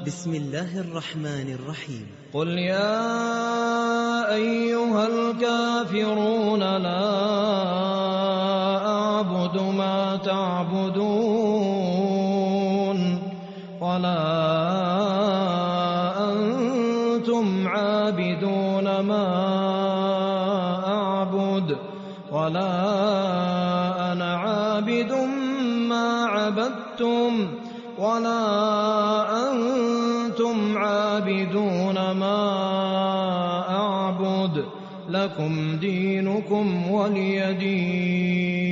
بسم الله الرحمن الرحيم. قل يا أيها الكافرون لا أعبد ما تعبدون ولا أنتم عابدون ما أعبد ولا أنا عابد ما عبدتم ولا أنتم عابدون ما أعبد لكم دينكم ولي دين.